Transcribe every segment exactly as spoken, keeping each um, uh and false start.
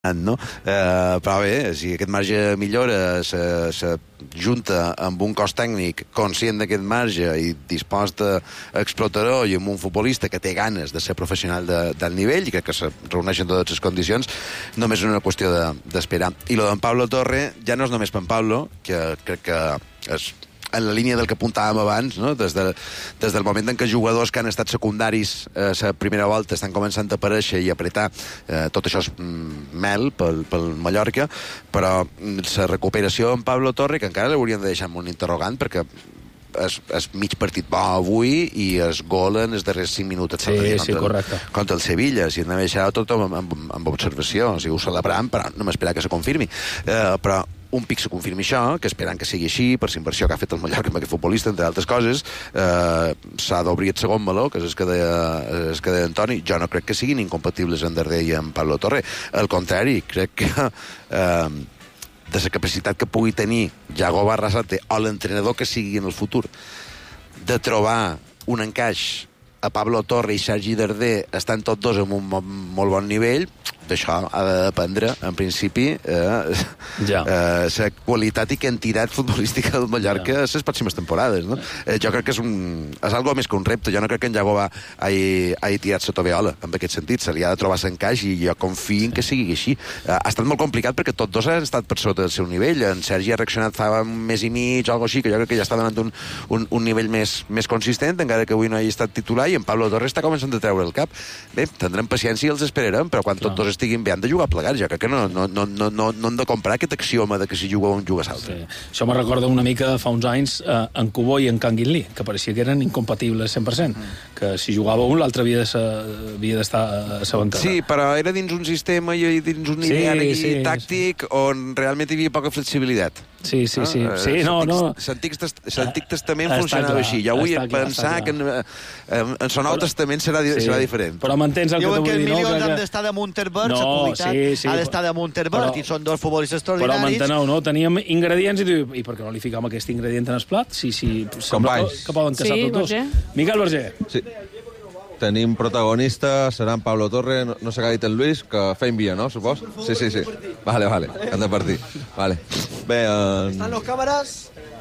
no? Eh, però bé, si aquest marge de millora se, se junta amb un cos tècnic conscient d'aquest marge i dispost a explotar-ho i amb un futbolista que té ganes de ser professional de, del nivell i crec que se reuneixen totes les condicions, només és una qüestió de, d'esperar. I lo d'en Pablo Torre ja no és només per en Pablo, que crec que és en la línia del que apuntàvem abans, no? Des, de, des del moment en què jugadors que han estat secundaris a la primera volta estan començant a aparèixer i apretar, eh, tot això és mm, mel pel, pel Mallorca, però la recuperació en Pablo Torre, que encara l'hauríem de deixar amb un interrogant, perquè és, és mig partit bo avui i es gol en els darrers cinc minuts sí, contra, sí, correcte. el, contra el Sevilla. Si hem de deixar tot amb, amb, amb observació, o sigui, ho celebrant, però no m'esperar que se confirmi. Eh, però un pic se confirmi això, que esperant que sigui així, per la inversió que ha fet el Mallorca amb aquest futbolista, entre altres coses, eh, s'ha d'obrir el segon meló, que és el que deia, el que deia Antoni. Jo no crec que siguin incompatibles en Darder i en Pablo Torre. Al contrari, crec que eh, de la capacitat que pugui tenir Yago Barrasate o l'entrenador que sigui en el futur de trobar un encaix a Pablo Torre i Sergi Darder estan tots dos en un molt bon nivell, d'això ha de dependre, en principi, eh, ja. eh, la qualitat i quantitat futbolística del Mallorca ja. les pròximes temporades, no? Eh, jo crec que és un és algo més que un repte. Jo no crec que en Yago va hagi, hagi tirat la toveola, en aquest sentit. Se li ha de trobar l'encaix i jo confio en que sigui així. Eh, ha estat molt complicat perquè tots dos han estat per sota del seu nivell. En Sergi ha reaccionat fa un mes i mig o alguna cosa així, que jo crec que ja està donant un, un, un nivell més, més consistent, encara que avui no hagi estat titular, i en Pablo Torres està començant a treure el cap. Bé, tindrem paciència i els esperarem, però quan tots dos estiguin bé han de jugar plegats. Jo crec que no, no, no, no, no, no hem de comprar aquest axioma de que si juga un juga l'altre. Sí. Això me recorda una mica fa uns anys eh, en Cubó i en Canguilí, que pareixia que eren incompatibles cent per cent, mm. que si jugava un l'altre havia d'estar a sa bancada. Sí, però era dins un sistema i dins un nivell sí, sí, tàctic sí. on realment hi havia poca flexibilitat. Sí, sí, sí. Ah, sí no, no. L'Antic Testament funcionava clar, així. Jo vull clar, pensar que en, en, en el Nou Testament serà, sí. serà diferent. Però m'entens el que t'ho vull dir, no? Diuen que els milions han d'estar damunt el verd, la qualitat sí, sí, ha d'estar damunt el verd, i són dos futbolistes extraordinaris. Però m'enteneu, no? Teníem ingredients i diu, i per què no li ficam aquest ingredient en el plat? Sí, sí, sembla que, que poden casar sí, tots dos. Miquel Berger. Sí. Tenim protagonista, serà en Pablo Torre, no, no s'ha dit el Luis, que fa envia, no, supos? Sí, sí, sí. Vale, vale, han de partir. Vale. Bé, en... Estan los càmeres?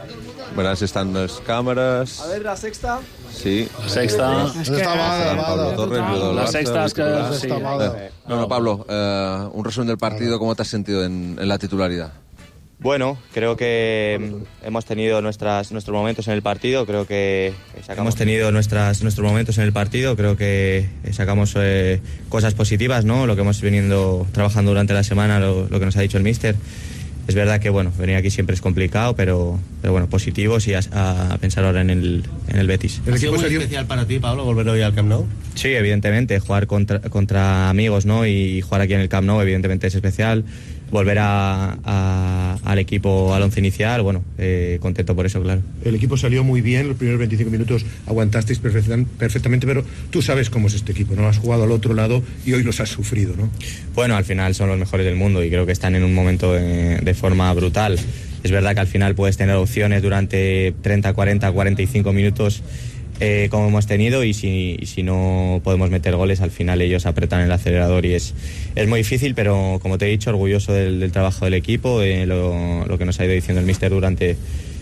Verà si estan les càmeres... A ver, la sexta... Sí. La sexta... Es que... Pablo Torre, la sexta es que... Sí. No, no, Pablo, eh, un resumen del partido, ¿cómo te has sentido en, en la titularidad? Bueno, creo que hemos tenido nuestras, nuestros momentos en el partido, creo que sacamos... hemos tenido nuestras, nuestros momentos en el partido, creo que sacamos eh, cosas positivas, ¿no? Lo que hemos venido trabajando durante la semana, lo, lo que nos ha dicho el míster. Es verdad que bueno, venir aquí siempre es complicado, pero, pero bueno, positivos y a, a pensar ahora en el, en el Betis. ¿Ha sido muy especial para ti, Pablo, volver hoy al Camp Nou? Sí, evidentemente, jugar contra, contra amigos, ¿no? Y jugar aquí en el Camp Nou evidentemente es especial. Volver a, a, al equipo al once inicial, bueno, eh, contento por eso, claro. El equipo salió muy bien, los primeros veinticinco minutos aguantasteis perfectamente, pero tú sabes cómo es este equipo, ¿no? Has jugado al otro lado y hoy los has sufrido, ¿no? Bueno, al final son los mejores del mundo y creo que están en un momento de, de forma brutal. Es verdad que al final puedes tener opciones durante treinta, cuarenta, cuarenta y cinco minutos eh, como hemos tenido y si, y si no podemos meter goles, al final ellos apretan el acelerador y es, es muy difícil, pero como te he dicho, orgulloso del, del trabajo del equipo, eh, lo, lo que nos ha ido diciendo el míster durante,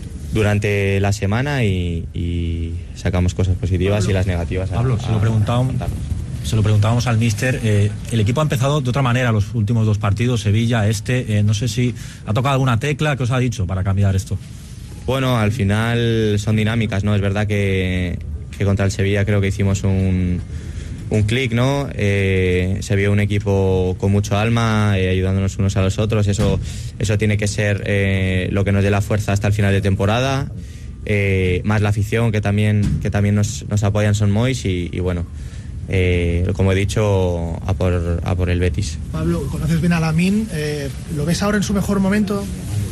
durante la semana y, y sacamos cosas positivas Pablo, y las negativas. Pablo, a, se, lo preguntábamos, se lo preguntábamos al míster, eh, el equipo ha empezado de otra manera los últimos dos partidos, Sevilla, este, eh, no sé si ha tocado alguna tecla, ¿qué os ha dicho para cambiar esto? Bueno, al final son dinámicas, ¿no? Es verdad que, que contra el Sevilla creo que hicimos un, un clic, ¿no? Eh, se vio un equipo con mucho alma, eh, ayudándonos unos a los otros. Eso, eso tiene que ser eh, lo que nos dé la fuerza hasta el final de temporada. Eh, más la afición que también, que también nos, nos apoyan son Mois y, y bueno, eh, como he dicho, a por, a por el Betis. Pablo, conoces bien a Lamine, eh, ¿lo ves ahora en su mejor momento?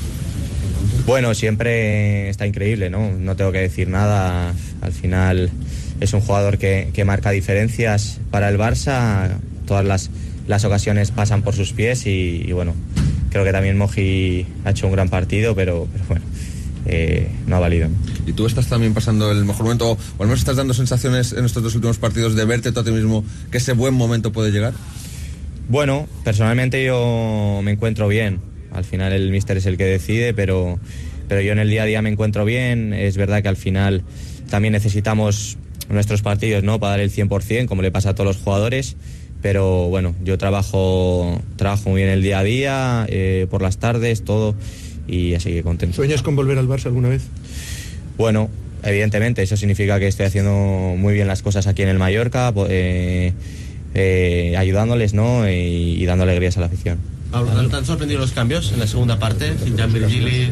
Bueno, siempre está increíble, ¿no? No tengo que decir nada. Al final es un jugador que, que marca diferencias para el Barça. Todas las, las ocasiones pasan por sus pies y, y bueno, creo que también Moji ha hecho un gran partido, pero, pero bueno, eh, no ha valido. ¿Y tú estás también pasando el mejor momento, o al menos estás dando sensaciones en estos dos últimos partidos de verte tú a ti mismo que ese buen momento puede llegar? Bueno, personalmente yo me encuentro bien. Al final el míster es el que decide, pero, pero yo en el día a día me encuentro bien. Es verdad que al final también necesitamos nuestros partidos, ¿no?, para dar el cien por ciento, como le pasa a todos los jugadores. Pero bueno, yo trabajo, trabajo muy bien el día a día, eh, por las tardes, todo, y así que contento. ¿Sueñas con volver al Barça alguna vez? Bueno, evidentemente, eso significa que estoy haciendo muy bien las cosas aquí en el Mallorca, eh, eh, ayudándoles, ¿no?, y, y dando alegrías a la afición. Pablo, ¿te han sorprendido los cambios en la segunda parte? Jean Virgili.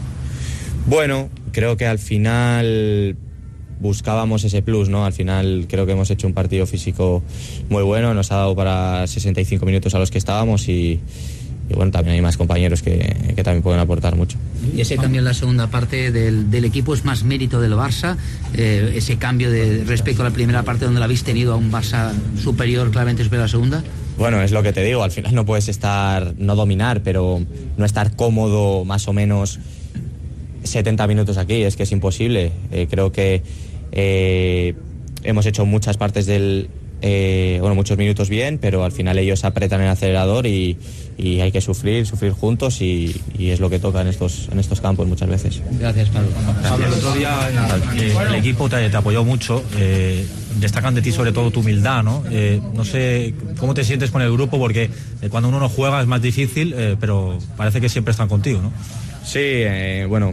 Bueno, creo que al final buscábamos ese plus, ¿no? Al final creo que hemos hecho un partido físico muy bueno, nos ha dado para sesenta y cinco minutos a los que estábamos y, y bueno, también hay más compañeros que, que también pueden aportar mucho. Y ese cambio en la segunda parte del, del equipo es más mérito del Barça, eh, ese cambio de respecto a la primera parte donde lo habéis tenido a un Barça superior, claramente superior a la segunda. Bueno, es lo que te digo, al final no puedes estar, no dominar, pero no estar cómodo más o menos setenta minutos aquí, es que es imposible. Eh, creo que eh, hemos hecho muchas partes del, eh, bueno, muchos minutos bien, pero al final ellos apretan el acelerador y, y hay que sufrir, sufrir juntos y, y es lo que toca en estos, en estos campos muchas veces. Gracias, Pablo. Pablo, el otro día eh, el equipo te, te apoyó mucho, eh, destacan de ti sobre todo tu humildad, ¿no? Eh, no sé cómo te sientes con el grupo, porque eh, cuando uno no juega es más difícil, eh, pero parece que siempre están contigo, ¿no? Sí, eh, bueno,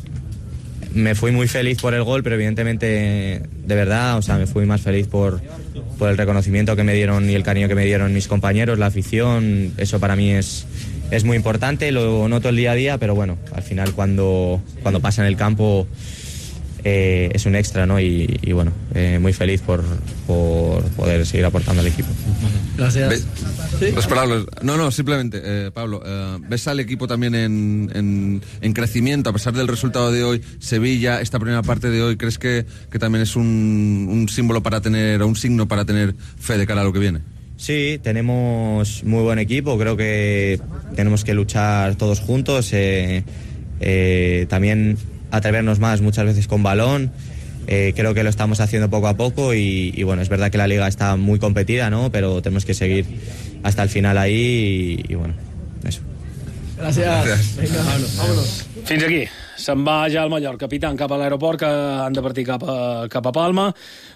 me fui muy feliz por el gol, pero evidentemente, de verdad, o sea, me fui más feliz por, por el reconocimiento que me dieron y el cariño que me dieron mis compañeros, la afición. Eso para mí es, es muy importante, lo noto el día a día, pero bueno, al final cuando, cuando pasa en el campo eh, es un extra, ¿no? Y, y bueno, eh, muy feliz por, por poder seguir aportando al equipo. Gracias. ¿Sí? Pues Pablo, no, no, simplemente, eh, Pablo, eh, ¿ves al equipo también en, en, en crecimiento a pesar del resultado de hoy? Sevilla, esta primera parte de hoy, ¿crees que, que también es un, un símbolo para tener, o un signo para tener fe de cara a lo que viene? Sí, tenemos muy buen equipo, creo que tenemos que luchar todos juntos, eh, eh, también atrevernos más muchas veces con balón. Eh, creo que lo estamos haciendo poco a poco y, y bueno, es verdad que la liga está muy competida, ¿no? Pero tenemos que seguir hasta el final ahí y, y bueno, eso. Gràcies. Gràcies. Vinga, vámonos. Fins aquí. Se'n va ja al Mallorca, capitán, cap a l'aeroport, que han de partir cap a, cap a Palma.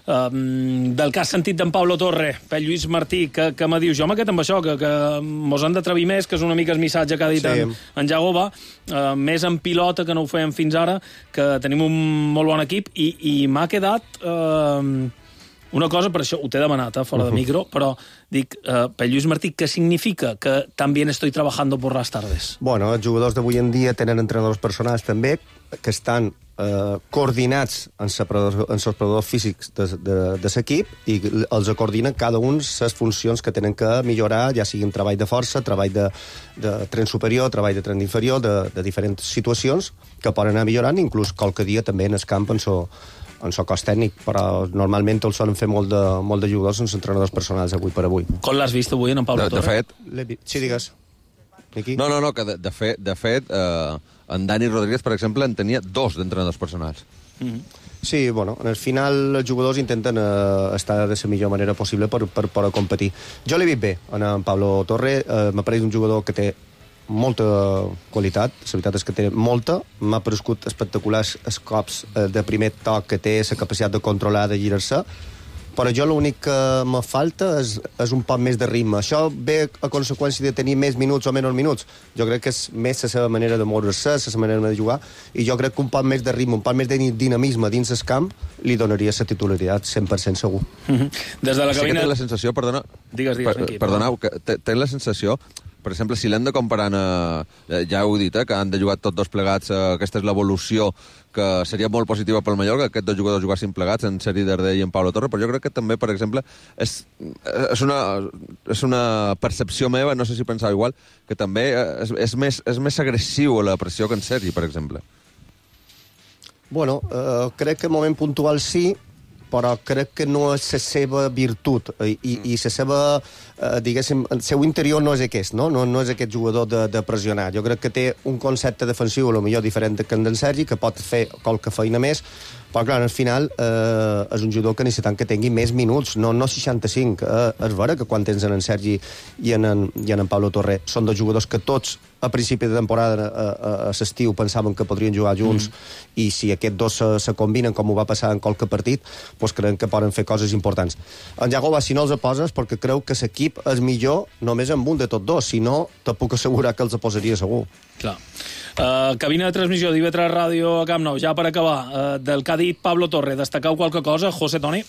Um, del que has sentit d'en Pablo Torre, Pep Lluís Martí, que, que me dius, jo m'ha quedat amb això, que, que mos han d'atrevir més, que és una mica el missatge que ha dit sí. en, en Jagoba, uh, més en pilota, que no ho fèiem fins ara, que tenim un molt bon equip, i, i m'ha quedat... Uh, una cosa, per això ho t'he demanat, eh, fora uh -huh. de micro, però dic, eh, Pep Lluís Martí, què significa que también estoy trabajando por las tardes? Bueno, els jugadors d'avui en dia tenen entrenadors personals també, que estan eh, coordinats en els preparadors físics de, de, de l'equip i els coordinen cada un les funcions que tenen que millorar, ja siguin treball de força, treball de, de tren superior, treball de tren inferior, de, de diferents situacions que poden anar millorant, inclús qualque dia també en el camp en so en el cos tècnic, però normalment el solen fer molt de, molt de jugadors en els entrenadors personals avui per avui. Com l'has vist avui en Pablo Torre? De fet... Sí, digues. Aquí? No, no, no, que de, de fet, de fet eh, en Dani Rodríguez, per exemple, en tenia dos d'entrenadors personals. Mm-hmm. Sí, bueno, al final els jugadors intenten eh, estar de la millor manera possible per, per, per competir. Jo l'he vist bé en Pablo Torre, eh, m'ha pareixit un jugador que té molta qualitat, la veritat és que té molta, m'ha paregut espectaculars els cops de primer toc que té, la capacitat de controlar, de girar-se, però jo l'únic que me falta és, és un poc més de ritme. Això ve a conseqüència de tenir més minuts o menys minuts. Jo crec que és més la seva manera de moure-se, la seva manera de jugar, i jo crec que un poc més de ritme, un poc més de dinamisme dins el camp li donaria la titularitat cent per cent segur. Mm-hmm. Des de la cabina... Sí que té la sensació, perdona... Digues, digues, per, perdoneu, que té la sensació... Per exemple, si l'hem de comparar, eh, ja ho he dit, eh, que han de jugar tots dos plegats, eh, aquesta és l'evolució que seria molt positiva pel Mallorca, que aquests dos jugadors jugassin plegats, en Sergi Darder i en Pablo Torre, però jo crec que també, per exemple, és, és, una, és una percepció meva, no sé si pensava igual, que també és, és, més, és més agressiu la pressió que en Sergi, per exemple. Bueno, eh, crec que en moment puntual sí, però crec que no és la seva virtut i, i, i la seva, eh, diguéssim, el seu interior no és aquest, no? No, no és aquest jugador de, de pressionar. Jo crec que té un concepte defensiu a lo millor diferent que en d'en Sergi, que pot fer qualque feina més, Però, clar, al final eh, és un jugador que necessitem que tingui més minuts, no, no seixanta-cinc. Eh, és vera que quan tens en en Sergi i en en, i en, en Pablo Torre són dos jugadors que tots a principi de temporada a, a, a l'estiu pensaven que podrien jugar junts mm. i si aquests dos se, se combinen com ho va passar en qualque partit, doncs creiem que poden fer coses importants. En Jagoba, si no els poses, perquè creu que l'equip és millor només amb un de tots dos, si no te puc assegurar que els posaria segur. Clar. Uh, cabina de transmissió d'I V tres Ràdio a Camp Nou, ja per acabar, uh, del que ha dit Pablo Torre, destacau qualque cosa, José Toni?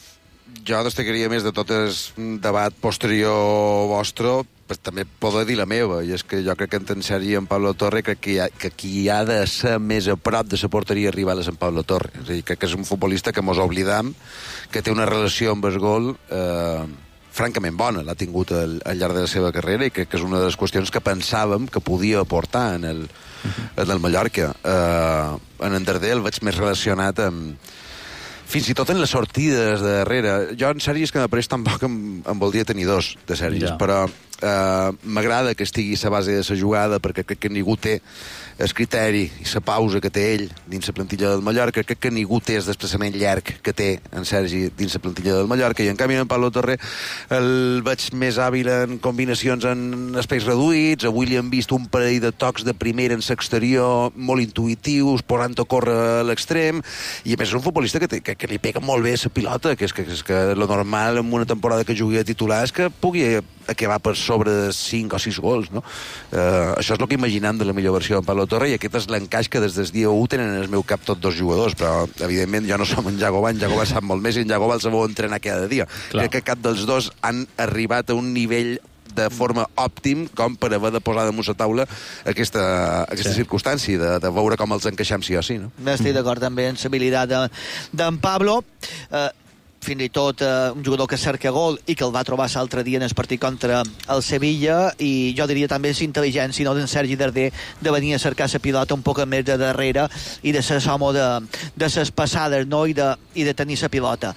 Jo destacaria més de tot el debat posterior vostre, pues, també poder dir la meva, i és que jo crec que en Sergi i en Pablo Torre crec que, ha, que qui ha de ser més a prop de la porteria rival és en Pablo Torre. És a dir, crec que és un futbolista que mos oblidam, que té una relació amb el gol eh, francament bona, l'ha tingut al, al llarg de la seva carrera, i crec que és una de les qüestions que pensàvem que podia aportar en el, uh-huh. en el Mallorca. Eh, en Darder el veig més relacionat amb fins i tot en les sortides de darrere. Jo en Sergi és que m'apareix tampoc em, em voldria tenir dos de Sergis, ja. Però eh, m'agrada que estigui a la base de la jugada perquè crec que ningú té el criteri i la pausa que té ell dins la plantilla del Mallorca, crec que ningú té el desplaçament llarg que té en Sergi dins la plantilla del Mallorca, i en canvi en Pablo Torre el veig més hàbil en combinacions en espais reduïts. Avui li hem vist un parell de tocs de primera en l'exterior molt intuitius, posant a córrer a l'extrem, i a més és un futbolista que, té, que, que li pega molt bé la pilota, que és que, és que lo normal en una temporada que jugui a titular és que pugui acabar per sobre de cinc o sis gols, no? Uh, això és el que imaginem de la millor versió de Pablo Torre, i aquest és l'encaix que des del dia u tenen en el meu cap tots dos jugadors, però evidentment jo no som en Jagoba, en Jagoba sap molt més i en Jagoba el sabeu entrenar cada dia. Clar. Crec que cap dels dos han arribat a un nivell de forma òptim com per haver de posar damunt la taula aquesta, aquesta sí. circumstància, de, de veure com els encaixem sí o sí, no? Estic d'acord també en l'habilitat d'en de, Pablo. Eh, fins i tot eh, un jugador que cerca gol i que el va trobar l'altre dia en el partit contra el Sevilla, i jo diria també és intel·ligència, no d'en Sergi Darder, de venir a cercar la pilota un poc més de darrere i de ser home de, de ses passades, no? I de, i de tenir la pilota.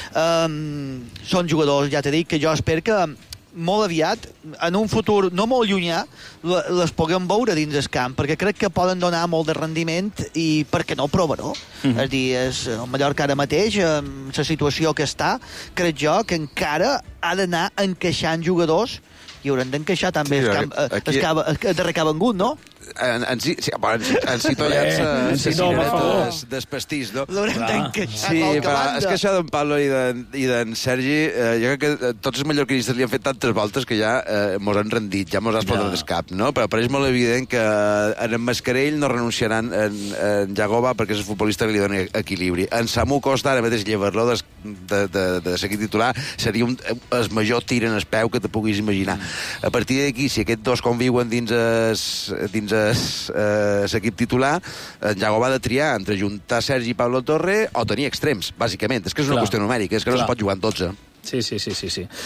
Um, són jugadors, ja t'he dit, que jo espero que molt aviat, en un futur no molt llunyà, les puguem veure dins el camp, perquè crec que poden donar molt de rendiment i per què no provar, no? Mm-hmm. És a dir, és, el Mallorca ara mateix, amb la situació que està, crec jo que encara ha d'anar encaixant jugadors i hauran d'encaixar també sí, el, camp, aquí... el, el, el darrer que ha vengut, no? En, en, sí, en, en Cito ja les cireretes del pastís, no? L'haurem d'encaixar sí, però és que això d'en Pablo i d'en Sergi, eh, jo crec que tots els mallorquinistes li han fet tantes voltes que ja eh, mos han rendit, ja mos ha explotat el cap, no? Però pareix molt evident que en en Mascarell no renunciaran en, en Jagoba perquè és el futbolista que li dona equilibri. En Samu Costa, ara mateix llevar-lo de, de, de, de seguir titular seria un, el major tir en el peu que te puguis imaginar. A partir d'aquí, si aquests dos conviuen dins es, dins l'equip titular, en Jagoba ha de triar entre juntar Sergi i Pablo Torre o tenir extrems, bàsicament. És que és una Clar. qüestió numèrica, és que Clar. no es pot jugar en dotze. Sí, sí, sí, sí, sí.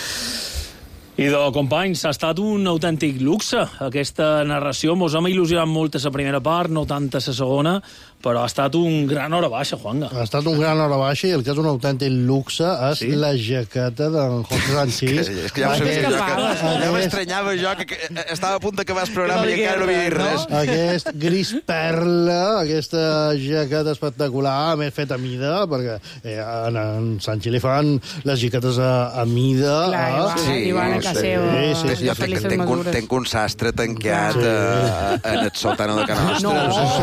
Idò, companys, ha estat un autèntic luxe. Aquesta narració mos hem il·lusionat molt a la primera part, no tant a la segona, però ha estat un gran hora baixa, Juanga. Ha estat un gran hora baixa i el que és un autèntic luxe és sí? la jaqueta d'en José Sánchez. És que ja ho sabia, jo, que ja m'estranyava jo, que, que estava a punt d'acabar el programa i encara no havia dit res. Aquest gris perla, aquesta jaqueta espectacular, més feta a mida, perquè eh, en, en Sánchez li fan les jaquetes a, a mida. Clar, igual, sí, igual a casa seva. Sí, sí, jo tenc, tenc, un, tenc un sastre tancat sí. a, en el sòtano de Can Nostra.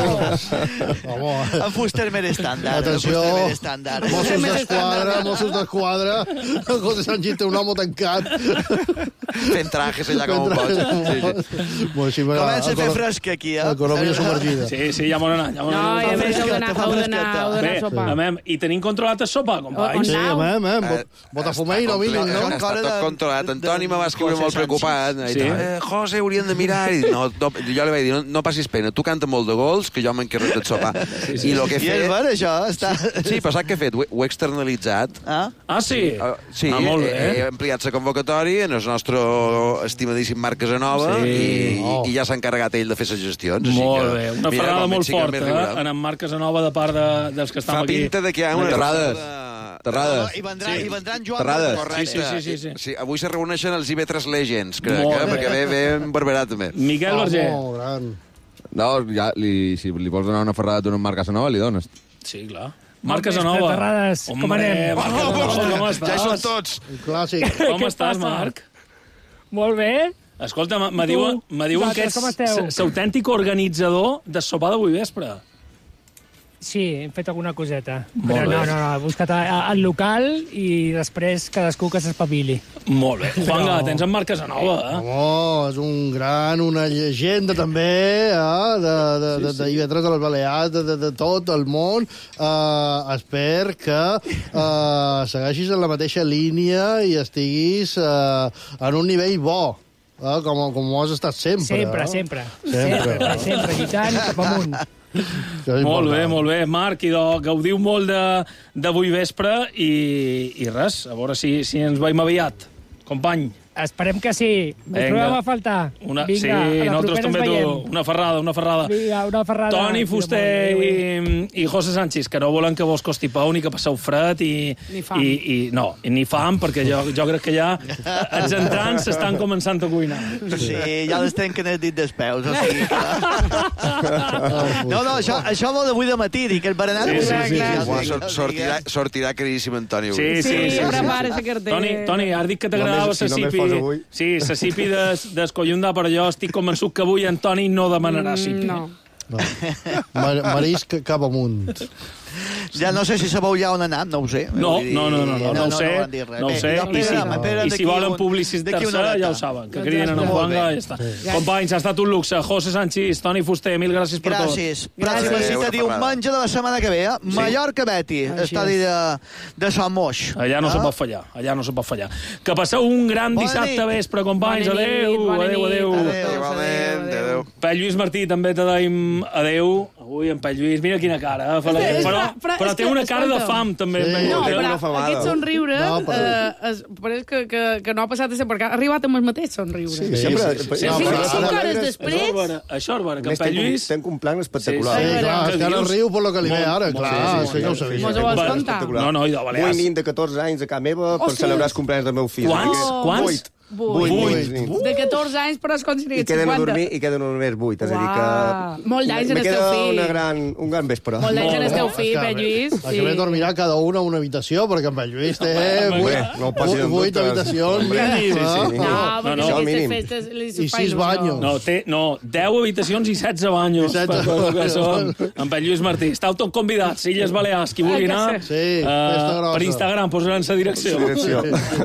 No, en fuster més estàndard. Atenció, Mossos d'Esquadra, Mossos d'Esquadra, José Sánchez té un home tancat. Fent trajes allà com un pot. Sí, sí. Bueno, sí, comença a fer fresca aquí, eh? Economia submergida. Sí, sí, ja m'ho anar. Ja no, i a més heu d'anar a sopa. Bé, i tenim controlat el sopa, companys. Sí, amem, amem. Botafumeiro, mínim, no? Està tot controlat. Antoni me va escriure molt preocupat. José, hauríem de mirar. Jo li vaig dir, no passis pena, tu canta molt de gols, que jo m'encarrego de sopar. Sí, sí. I, lo que I és ver, això. Està... Sí, però saps què he fet? Ho he externalitzat. Ah, ah sí? Uh, sí, ah, molt bé. He, he ampliat la convocatòria en el nostre estimadíssim Marc Casanova sí. i, oh. i ja s'ha encarregat ell de fer les gestions. Molt bé. Una ferrada molt forta, eh? En en Marc Casanova de part de, dels que estan aquí. Fa pinta de que hi ha una... Terrades. Terrades. I vendran, sí. i vendran Joan Terrades. Correcte. Sí, sí, sí, sí. sí, avui se reuneixen els I V tres Legends, crec, eh? Perquè ve, ve en Barberà, també. Miquel Verger. Oh, gran. No, ja, li, si li vols donar una ferrada d'un Marc Casanova, li dones. Sí, clar. Marc Casanova. Terrades, com anem? Marc Casanova, com estàs? Ja hi són tots. Un clàssic. Com Què estàs, passa? Marc? Molt bé. Escolta, me Tu, diuen, me diuen que vosaltres, com ets esteu? s- autèntic organitzador de sopar d'avui vespre. Sí, hem fet alguna coseta. Molt Però bé. no, no, no, he buscat a- a- el local i després cadascú que s'espavili. Molt bé. Juanga, Però- tens en Marc Casanova, eh? Home, és un gran, una llegenda també, eh? de, de, de, de I V tres de les Balears, de, de, de tot el món. Uh, espero que uh, segueixis en la mateixa línia i estiguis uh, en un nivell bo, eh? com, com ho has estat sempre. Sempre, eh? sempre. Sempre. Sempre, sempre, lluitant cap amunt. Molt bé, molt bé. Marc, idò, gaudiu molt de- d'avui vespre i, i res, a veure si, si ens veiem aviat. Company. Esperem que sí. Ens Vinga. trobem a faltar. Una, Vinga, sí, a la nosaltres propera ens també, tu. veiem. Una ferrada, una ferrada. Vinga, una ferrada. Toni Fuster i, i José Sánchez, que no volen que vos costi pau ni que passeu fred i... Ni fam. I, i, no, i ni fam, perquè jo, jo crec que ja els entrants s'estan començant a cuinar. Sí, ja les trenquen el dit dels peus, o sigui que... No, no, això, això vol d'avui de matí, dic, el berenar... Sí, sí, sí, sí. Uah, sor- sortirà, sortirà caríssim Antoni avui. Sí, sí, sí. sí, prepara esa sí. cartera. Toni, Toni, has dit que t'agradava Només- si la només sipi. fos avui. Sí, la sipi des, descollonda, però jo estic convençut que avui en Toni no demanarà sipi. No. No. Mar Marisc cap amunt. Ja no sé si sabeu ja on anar, no ho sé. No, Vull dir, no, no, no, no, no ho sé, van dir res. no ho Bé, sé, ja i si, esperem, esperem i si d'aquí volen un- d'aquí publicitar-se una horeta. ja ho saben, que Doncs cridin ja en està. Juanga Molt i ja està. Sí. Companys, ha estat un luxe. José Sánchez, Toni Fuster, mil gràcies per tot. Gràcies. Pròxima Gràcies. cita Una diumenge de la setmana que ve, eh? Mallorca-Beti, estadi de, de Sant Moix. Allà no Ah? se pot fallar, allà no se pot fallar. Que passeu un gran Bona dissabte nit. vespre, companys. Bona nit, Adéu, bona adéu, nit. adéu. Adéu. Igualment, adéu. Per Lluís Martí també te deim adéu. Avui en Pell Lluís, mira quina cara. Eh? Però, És que- però, però- però és té que- una cara de escolta'm. fam, també. Sí. en Pell No, Lluís. Té però una famada. aquest somriure No, però- eh, es, pareix que, que, que no ha passat a ser, perquè ha arribat amb el mateix somriure. Sí, Sí, sempre... sí, sí. Sí, No, cinc, però- cinc però- hores Això després... és vera, això és vera, que en Més Pell tenc, un, Lluís... tenc un plan espectacular. Sí, Sí, clar, sí, és que ara dius? riu per lo que li ve Molt, ara, molt, clar, sí, sí, això ja ho sabia. Mos ho vols Va, contar? No, no, i de Vull Balears. nin de catorze anys a casa meva per Hòstia. celebrar els cumpleaños del meu fill. Quants? Perquè- Quants? Vuit. Vuit. Vuit. nins. De catorze anys, però es I considera queden a cinquanta. dormir i queden només vuit. És a dir Uau. que... Molt d'anys en Me el teu queda fill. una gran, un gran vespre. Molt d'anys en el teu És fill, que Pell Lluís. El que ve dormirà cada un a una habitació, perquè en Pell Lluís té Home, vuit, no ho posis en vuit dubte. habitacions Hombre, mínim, sí, eh? sí. No, No, perquè no. Això aquestes mínim. festes li I faig sis il·lusió. banyos. No, té, no, deu habitacions i setze banyos. I setze per- per- que banyos. són. En Pell Lluís Martí. Estàu tot convidats, Illes Balears, qui vulgui Ai, que anar. Sí, eh, festa grossa. per Instagram posaran sa direcció. Direcció.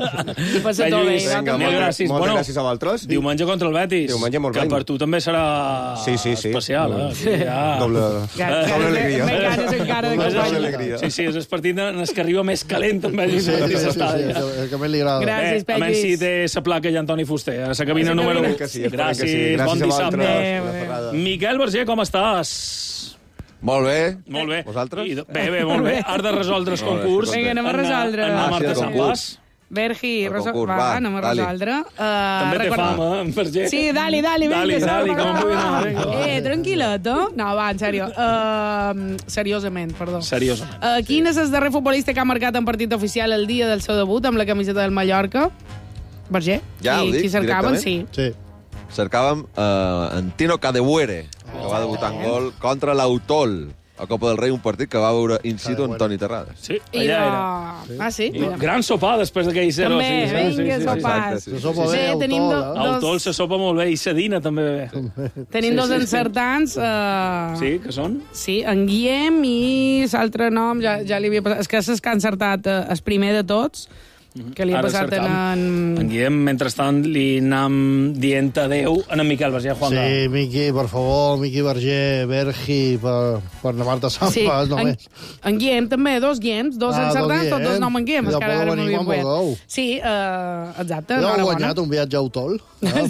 I passa Pell tot bé. Lluís, va, Vinga, mil moltes- gràcies. moltes Bueno, gràcies a vosaltres. Diumenge contra el Betis. Diumenge molt que bé. per tu també serà Sí, sí, sí. especial. Eh? Sí. Ja. Doble, Ganes doble de- alegria. me ganes encara de Doble company. alegria. Sí, sí, és el partit en el que arriba més calent amb Pell Lluís Sí, sí, Martí sí, sí, s'estadi. el que més li agrada. Gràcies, Bé, Pell a menys si Lluís. té la placa ja Antoni Fuster, a la cabina A la número cabina. un. Que sí, esperem Gràcies, que sí. Gràcies bon a dissabte. vosaltres. Adéu, Una ferrada. Miquel Verger, com estàs? Molt bé. Molt bé. Vosaltres? I, bé, bé, molt bé. Has de resoldre el Molt bé, concurs. estic Vinga, anem a resoldre. Anna Ah, sí, Marta el Sant concurs. Blas. Bergi, El resol... concurs, va, va, anem a dali. resoldre. Uh, També té recorda- fama, eh, en Verger. Sí, dali, dali, vinga. Dali, dali, som- com em vull anar, vinga. Eh, tranquil·let, no, va, en sèrio. Uh, seriosament, perdó. Seriosament. Uh, quin és el darrer futbolista que ha marcat en partit oficial el dia del seu debut amb la camiseta del Mallorca? Verger? Ja, ho qui, dic, qui cercaven? directament? Sí. Sí. Cercàvem eh, en Tino Cadebuere, que va debutar en gol contra l'Autol, a Copa del Rei, un partit que va veure in situ en Toni Terrades. Sí, I allà de... era. Ah, sí? I Mira. Gran sopar després d'aquell zero. També, sí, vinga, sí, sí, sopars. exacte, sí. Se sopa bé, Bé, Autol, tenim do- eh? El tol se sopa molt bé i Sedina també bé. Tenim Sí, dos sí, sí. encertants. Uh, Sí, que són? Sí, en Guillem i l'altre nom, ja, ja li havia passat. És que és que ha encertat eh, el primer de tots, que li ha Ara passat en... cercam. en... En Guillem, mentrestant, li anam dient adeu a en Miquel Verger, Juan. Sí, Miqui, per favor, Miqui Verger, Bergi, per, per la Marta Sampas, Sí, en, només. en Guillem també, dos Guillems, dos Ah, dos encertats, tots dos Guillem. noms en Guillem. I és que després ara no venir m'havia quan vulgueu. pogut. Sí, uh, exacte. Ja heu enhorabona. guanyat un viatge a Autol.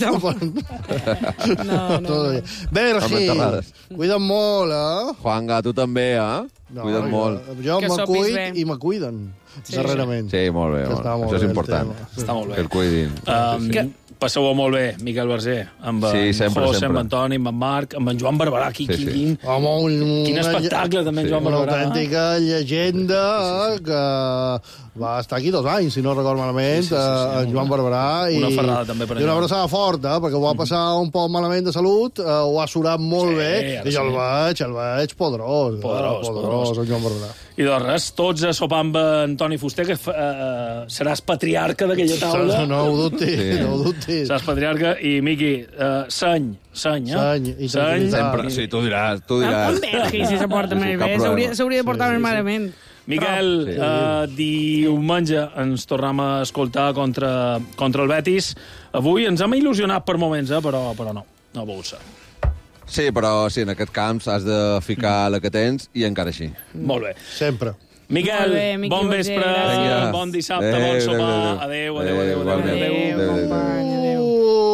No, no, Tot no. bé. Bergi, Home, Terrades. cuida't molt, eh? Juanga, tu també, eh? No, Cuida't molt. Jo, jo Que me sopis cuid bé. i me cuiden, Sí, darrerament. Sí, molt bé. Que Molt. està molt Això és bé el important. tema. Està molt bé. Que el cuidin. Um, Sí, sí. Passeu-ho molt bé, Miquel Verger, amb Sí, en sempre, José, sempre. amb Antoni, amb en Marc, amb en Joan Barberà. Qui, Sí, qui, sí. quin, Home, un, quin una espectacle, també, en Sí. Joan Una Barberà. autèntica llegenda eh, que va estar aquí dos anys, si no record malament, sí, sí, sí, sí. en Joan Barberà. I, Una ferrada també per I una allà. abraçada forta, perquè ho va passar un poc malament de salut, eh, ho ha surat molt Sí, bé, ara i jo sí. el veig, el veig poderós. Poderós, eh, poderós, poderós. el Joan Barberà. I doncs res, tots a sopar amb en Toni Fuster, que uh, seràs patriarca d'aquella taula. No, no ho dubtis, sí. no ho dubtis. Seràs patriarca i, Miqui, uh, seny, seny, eh? Seny, i seny. Sempre, sí, tu diràs, tu diràs. Amb Bergi, si se porta més bé, s'hauria de portar més malament. Miquel, sí. uh, diumenge ens tornem a escoltar contra, contra el Betis. Avui ens hem il·lusionat per moments, eh? però, però no, no ha pogut ser. Sí, però sí, en aquest camp has de ficar la que tens i encara així. Molt bé. Sempre. Miquel, bé, Miqui, bon vespre, gràcies. bon dissabte, bon sopar. Adéu, adéu, adéu. Adéu, adéu, company, adéu.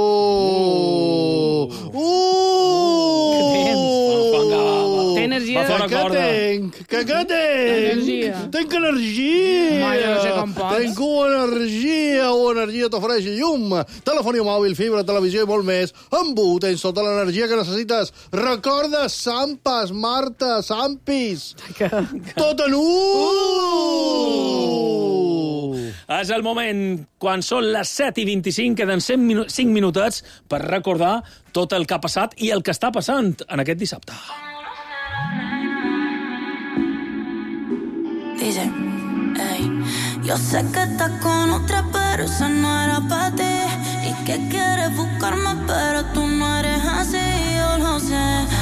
Té energia. Que tenc? Que què tenc? Energia. Tenc energia. Mai, no sé com pots. Tenc una energia, una energia t'ofereix llum, telefonia mòbil, fibra, televisió i molt més. Amb U tens tota l'energia que necessites. Recorda Sampas, Marta, Sampis. Que... Tot en U! És el moment, quan són les set i vint-i-cinc, queden cinc minutets per recordar tot el que ha passat i el que està passant en aquest dissabte. Dice, ey, yo sé que estás con otra, pero esa no era para ti. Y que quieres buscarme, pero tú no eres así. Yo lo sé,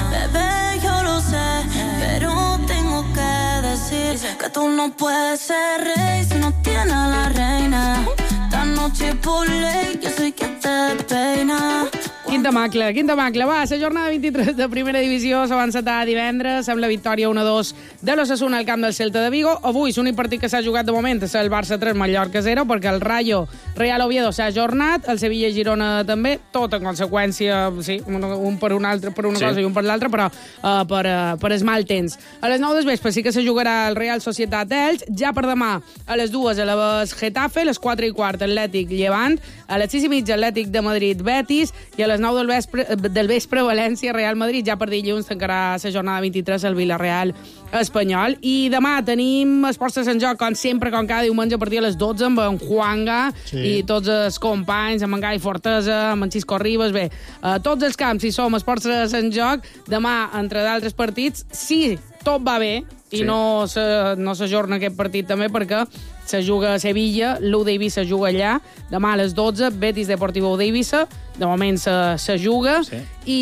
bebé, yo lo sé. Pero tengo que decir que tú no puedes ser rey si no tienes a la reina. Esta noche por ley, yo soy quien te peina. Quin temacle, quin temacle. Va, la jornada vint-i-tres de primera divisió s'ha encetat divendres amb la victòria un a dos de l'Osasuna al camp del Celta de Vigo. Avui l'únic partit que s'ha jugat de moment és el Barça tres, Mallorca zero, perquè el Rayo Real Oviedo s'ha ajornat, el Sevilla Girona també, tot en conseqüència, sí, un per un altre, per una sí. cosa i un per l'altra, però uh, per, uh, per es mal temps. A les nou del vespre sí que se jugarà el Real Societat Elx, ja per demà a les dues a la Getafe, a les quatre i quart Atlètic Llevant, a les sis i mitja Atlètic de Madrid Betis i a les nou del vespre, del vespre València Real Madrid. Ja per dilluns tancarà la jornada vint-i-tres al Villarreal Espanyol. I demà tenim esports en joc, com sempre, com cada diumenge a partir de les dotze, amb en Juanga sí. i tots els companys, amb en Gai Fortesa, amb en Xisco Ribas. Bé, a tots els camps hi som esports en joc. Demà, entre d'altres partits, sí, tot va bé, i sí. no s'ajorna no aquest partit també perquè se juga a Sevilla, l'U d'Eivissa juga allà, demà a les dotze, Betis Deportivo d'Eivissa, de moment se, se juga, sí. i,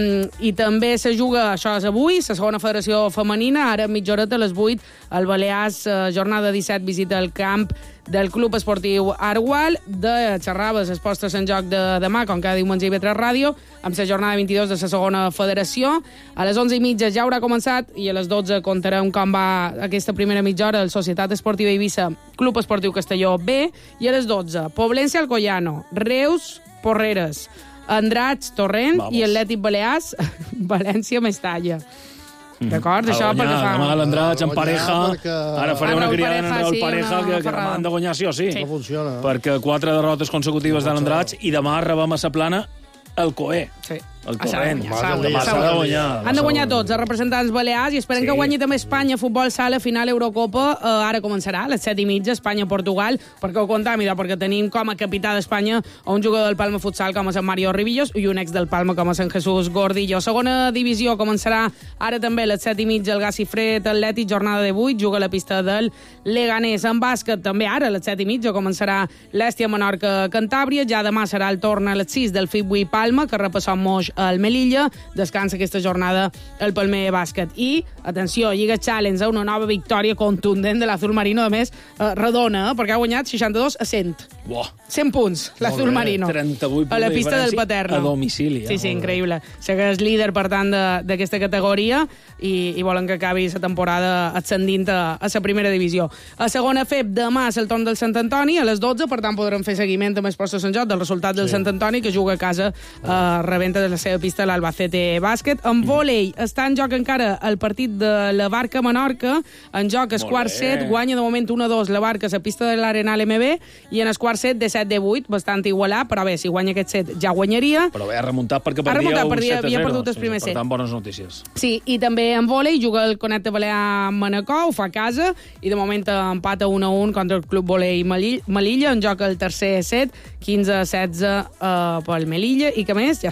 i també se juga, això és avui, la segona federació femenina, ara mitja horeta a les vuit, el Balears, jornada disset, visita el camp del Club Esportiu Argual, de xerraves els postres en joc de demà, com cada diumenge i ve tres ràdio, amb la jornada vint-i-dos de la segona federació. A les onze i mitja ja haurà començat i a les dotze contarem com va aquesta primera mitja hora el Societat Esportiva Eivissa, Club Esportiu Castelló B, i a les dotze, Poblense Alcoyano, Reus, Porreres, Andratx, Torrent Vamos. I Atlètic Balears, València, Mestalla. D'acord? Això guanyar, perquè fa... Demà l'Andratx en pareja, perquè... ara faré una criada en Raúl sí, Pareja, una, que, una que demà han de guanyar sí o sí. sí. No funciona. Perquè quatre derrotes consecutives de l'Andratx i demà rebem a sa plana el Coé. Sí. El Torrent. S'ha de guanyar. Han de guanyar tots, els representants balears, i esperem sí. que guanyi també Espanya futbol sala final Eurocopa. Eh, ara començarà, a les set i mitja, Espanya-Portugal, perquè ho comptam, perquè tenim com a capità d'Espanya un jugador del Palma Futsal com és en Mario Ribillos i un ex del Palma com és en Jesús Gordillo. Segona divisió començarà ara també a les set i mitja, el Gassi Fred Atlètic, jornada de vuit, juga a la pista del Leganés. En bàsquet també ara a les set i mitja començarà l'Èstia Menorca Cantàbria, ja demà serà el torn a les sis del Fibui Palma, que repassam Moix al Melilla, descansa aquesta jornada el Palmer Bàsquet. I, atenció, Lliga Challenge, una nova victòria contundent de l'Azul Marino, a més, eh, redona, eh, perquè ha guanyat seixanta-dos a cent. Buah. cent punts, l'Azul Marino. trenta-vuit a la pista del Paterno. A domicili. Sí, sí, increïble. Segueix líder, per tant, d'aquesta categoria i, i volen que acabi la temporada ascendint a, a la primera divisió. A segona F E P, demà és el torn del Sant Antoni, a les dotze, per tant podrem fer seguiment amb els postos en joc del resultat del sí. Sant Antoni, que juga a casa a eh, rebenta de la seva pista l'Albacete Bàsquet. En vòlei està en joc encara el partit de la Barca Menorca, en joc es quart set, guanya de moment un a dos la Barca a la pista de l'Arenal M B, i en es quart set de set de vuit, bastant igualat, però bé, si guanya aquest set ja guanyaria. Però bé, ha remuntat perquè perdia remuntat, un perdia, set a zero. havia perdut el primer sí, set. Per tant, bones notícies. Sí, i també en vòlei juga el Connecte Balear Manacor, ho fa a casa, i de moment empata un a un contra el Club Vòlei Melilla, en joc el tercer set, quinze a setze uh, pel Melilla, i que més, ja està.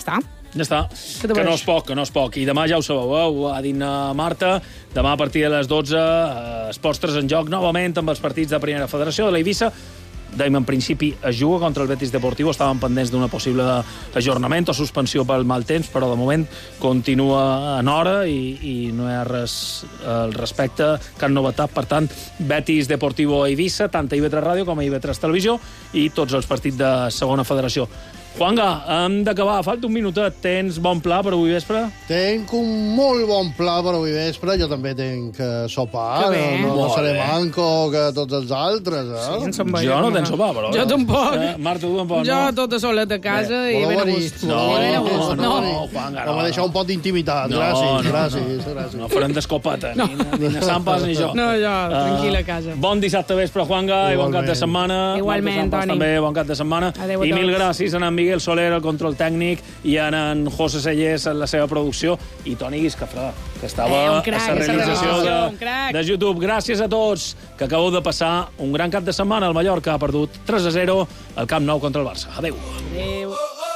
Ja està. Que no és poc, que no és poc. I demà ja ho sabeu, eh? Ha dit Marta, demà a partir de les dotze, eh, Esports tres en joc novament amb els partits de Primera Federació de l'Eivissa. Dèiem, en principi, es juga contra el Betis Deportivo. Estàvem pendents d'una possible ajornament o suspensió pel mal temps, però de moment continua en hora i, i no hi ha res al respecte, cap novetat. Per tant, Betis Deportivo a Eivissa, tant a I V tres Ràdio com a I V tres Televisió, i tots els partits de Segona Federació. Juanga, hem d'acabar. Falta un minutet. Tens bon pla per avui vespre? Tenc un molt bon pla per avui vespre. Jo també tenc uh, sopar. Que bé. No, no seré bé. manco que tots els altres, eh? Sí, jo no tenc sopar, però... Jo tampoc. Eh, Marta, tu tampoc, jo no? tota solet a casa Bé, i ben a molt gust. bonit. No, I ben a gust. no, No, no, Juanga, No m'ha deixat un pot d'intimitat. No, gràcies, no, gràcies, no. gràcies. No farem d'escopeta, No. ni, ni de Sampas ni jo. No, jo, tranquil a Uh, casa. bon dissabte vespre, Juanga, i bon cap de Igualment. setmana. Igualment, Marta Sampas, Toni. també, bon cap de setmana. Adéu a I mil tots. gràcies a en Miguel Soler, el control tècnic, i a en José Sellers en la seva producció, i Toni Guiscafrà, que estava Eh, un a crac, la esa realització realització, de, un crac. de YouTube. Gràcies a tots, que acabeu de passar un gran cap de setmana. El Mallorca ha perdut tres a zero al Camp Nou contra el Barça. Adéu. Adéu.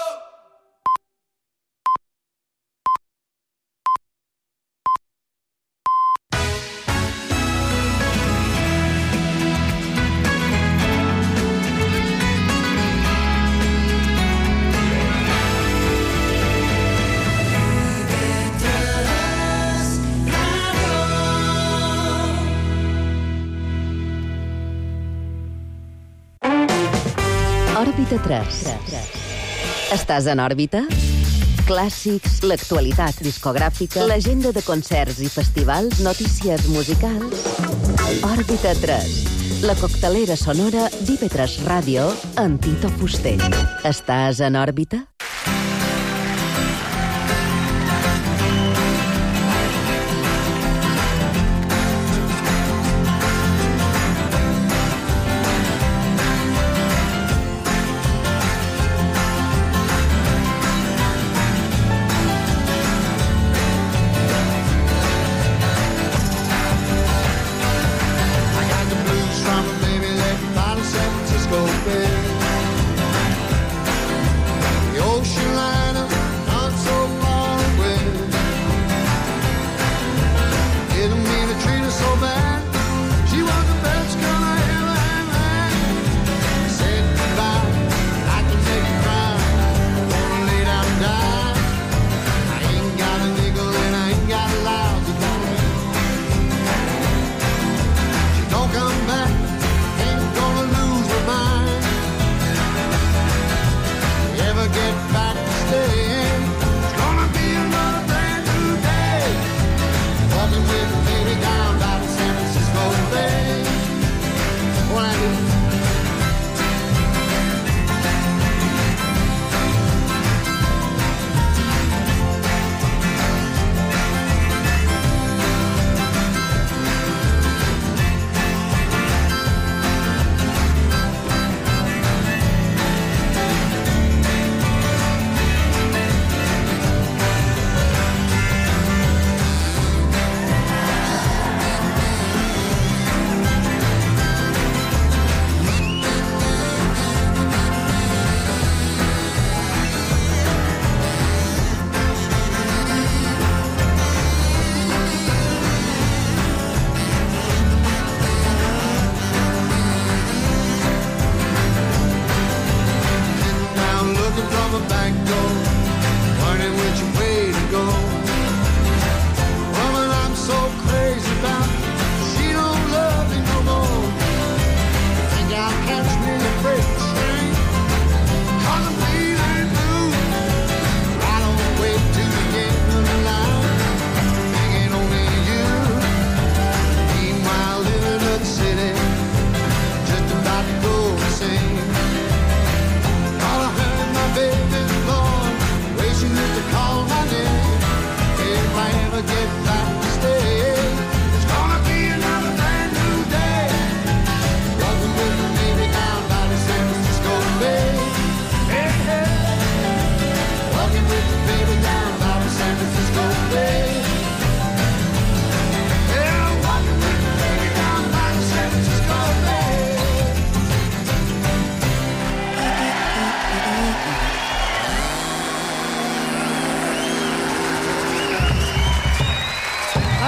Òrbita tres. Estàs en òrbita? Clàssics, l'actualitat discogràfica, l'agenda de concerts i festivals, notícies musicals... Òrbita tres. La coctelera sonora d'I V tres Ràdio amb Tito Fuster. Estàs en òrbita? The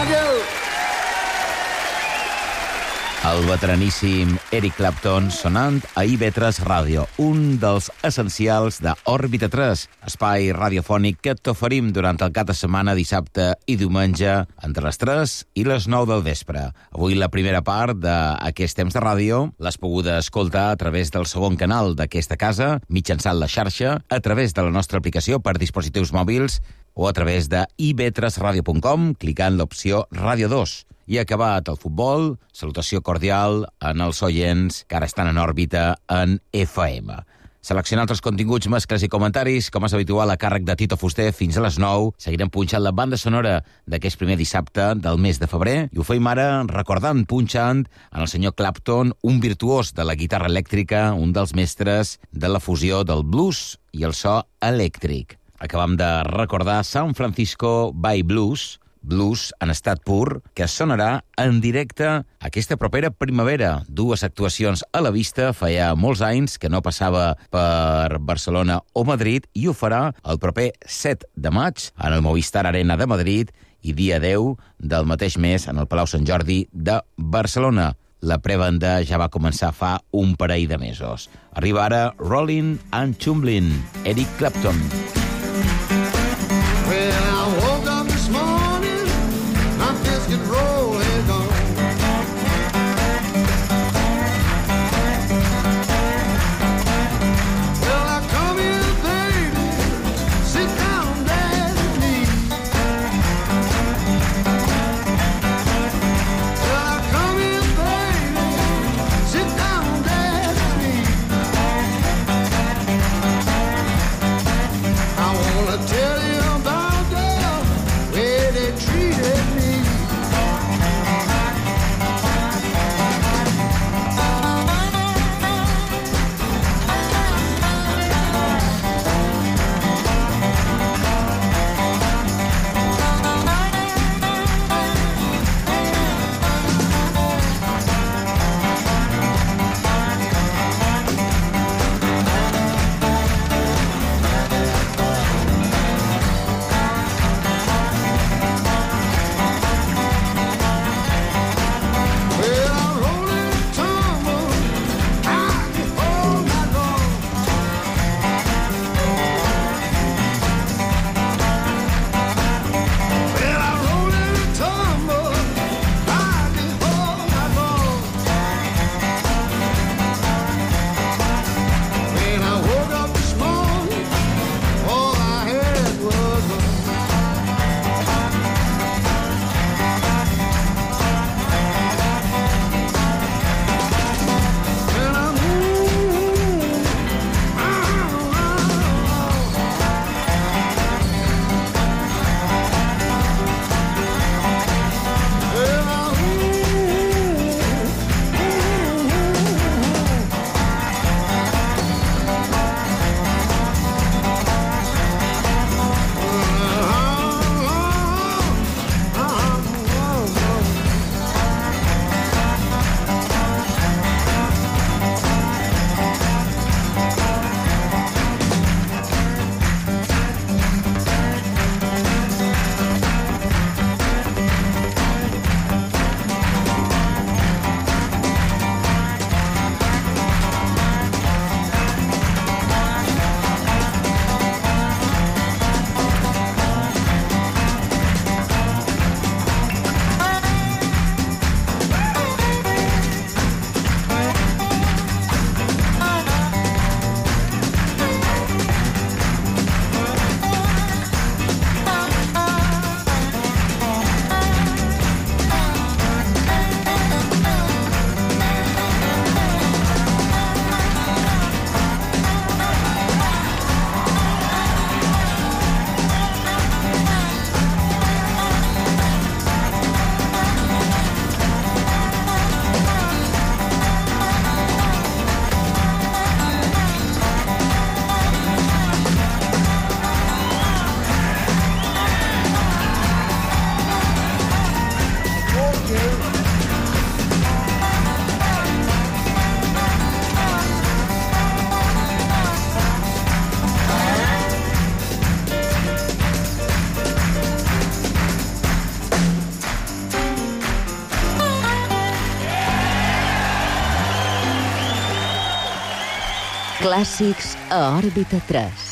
Àngel! El veteraníssim Eric Clapton sonant a I V tres Ràdio, un dels essencials de Òrbita tres, espai radiofònic que t'oferim durant el cap de setmana, dissabte i diumenge, entre les tres i les nou del vespre. Avui la primera part d'aquest temps de ràdio l'has poguda escoltar a través del segon canal d'aquesta casa, mitjançant la xarxa, a través de la nostra aplicació per dispositius mòbils o a través de i v tres radio punt com, clicant l'opció Ràdio dos. I acabat el futbol, salutació cordial en els oients que ara estan en òrbita en F M. Seleccionant els continguts, mescles i comentaris, com és habitual, a càrrec de Tito Fuster, fins a les nou. Seguirem punxant la banda sonora d'aquest primer dissabte del mes de febrer, i ho feim ara recordant, punxant en el senyor Clapton, un virtuós de la guitarra elèctrica, un dels mestres de la fusió del blues i el so elèctric. Acabam de recordar San Francisco by Blues, blues en estat pur, que sonarà en directe aquesta propera primavera. Dues actuacions a la vista, feia molts anys que no passava per Barcelona o Madrid, i ho farà el proper set de maig en el Movistar Arena de Madrid i dia deu del mateix mes en el Palau Sant Jordi de Barcelona. La prevenda ja va començar fa un parell de mesos. Arriba ara Rollin' and Tumblin', Eric Clapton. Get rolling on. Well, I come here, baby, sit down there with me. Well, I come here, baby, sit down there with me. Clàssics a Òrbita tres.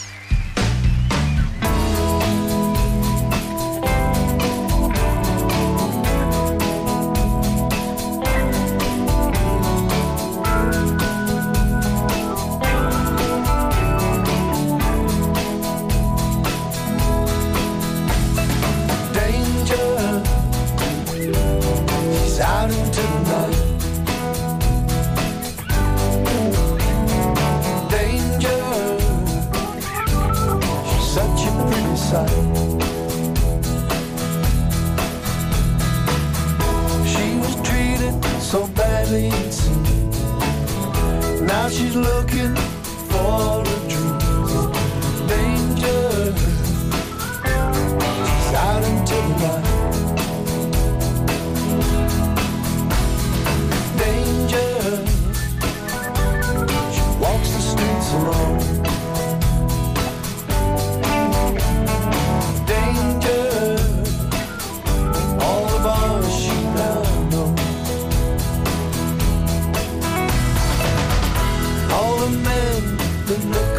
The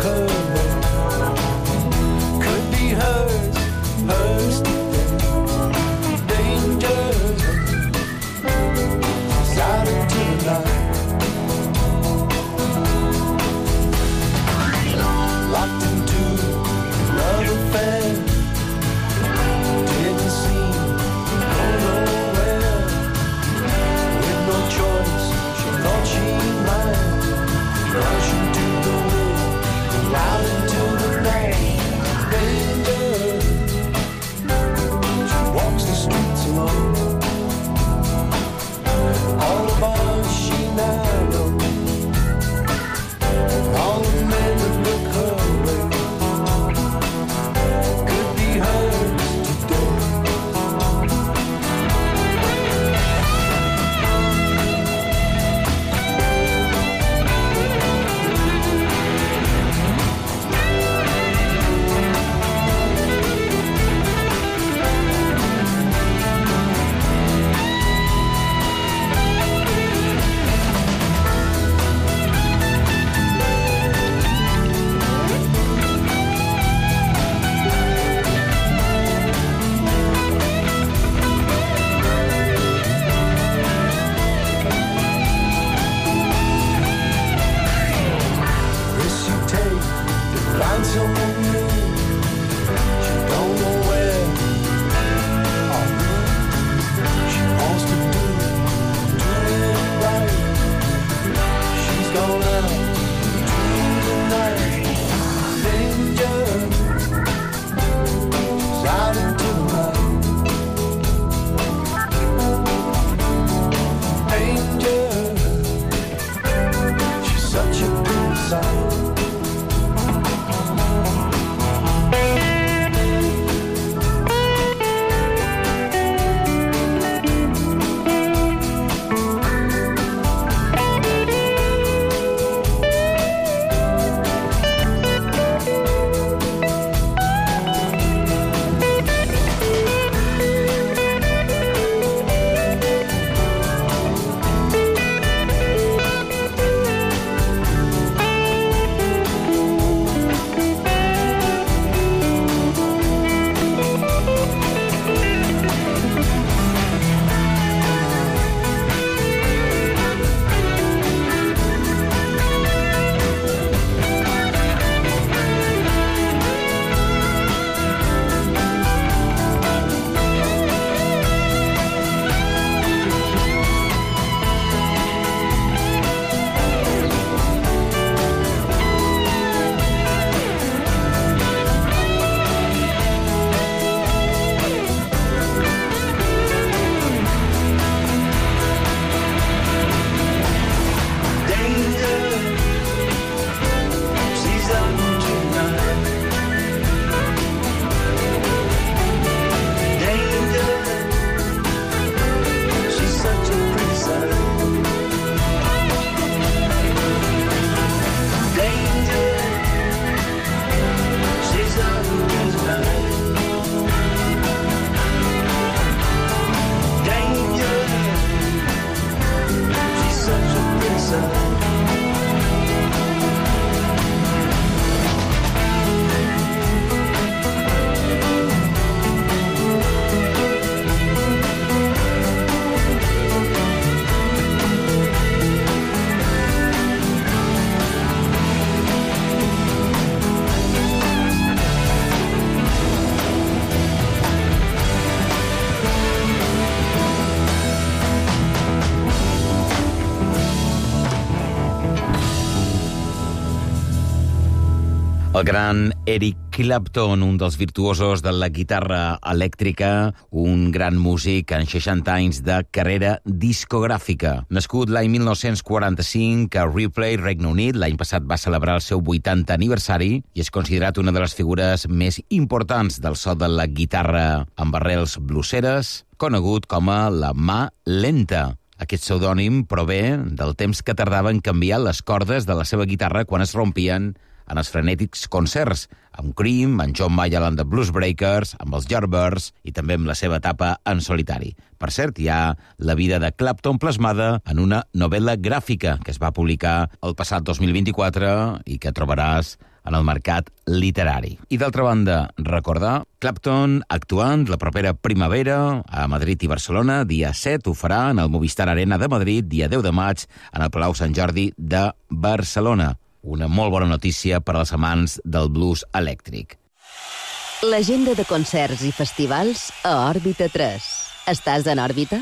gran Eric Clapton, un dels virtuosos de la guitarra elèctrica, un gran músic en seixanta anys de carrera discogràfica. Nascut l'any mil nou-cents quaranta-cinc a Ripley, Regne Unit, l'any passat va celebrar el seu vuitanta aniversari i és considerat una de les figures més importants del so de la guitarra amb arrels blueseres, conegut com a la mà lenta. Aquest pseudònim prové del temps que tardava en canviar les cordes de la seva guitarra quan es rompien en els frenètics concerts, amb Cream, amb John Mayall and the Bluesbreakers, amb els Yardbirds i també amb la seva etapa en solitari. Per cert, hi ha la vida de Clapton plasmada en una novel·la gràfica que es va publicar el passat dos mil vint-i-quatre i que trobaràs en el mercat literari. I d'altra banda, recordar, Clapton actuant la propera primavera a Madrid i Barcelona, dia set ho farà en el Movistar Arena de Madrid, dia deu de maig en el Palau Sant Jordi de Barcelona. Una molt bona notícia per als amants del blues elèctric. L'agenda de concerts i festivals a Òrbita tres. Estàs en òrbita?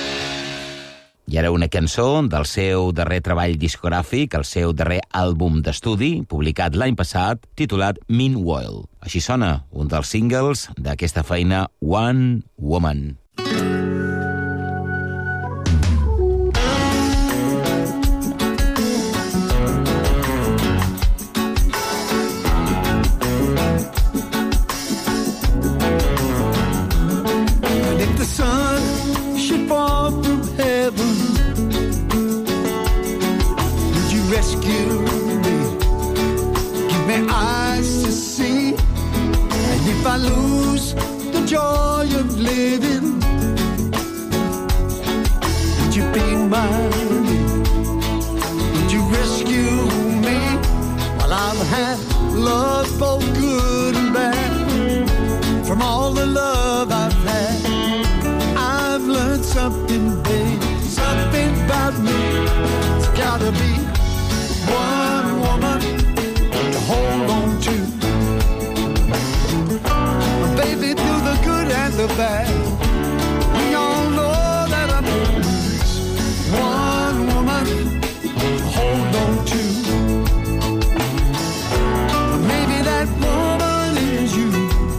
I ara una cançó del seu darrer treball discogràfic, el seu darrer àlbum d'estudi, publicat l'any passat, titulat Meanwhile. Així sona un dels singles d'aquesta feina, One Woman. Rescue me, give me eyes to see, and if I lose the joy of living, would you be mine? Would you rescue me? Well, I've had love both good and bad. From all the love I've had, I've learned something, babe, something about me. It's gotta be one woman to hold on to. Baby, through the good and the bad, we all know that I'm yours. One woman to hold on to. Maybe that woman is you.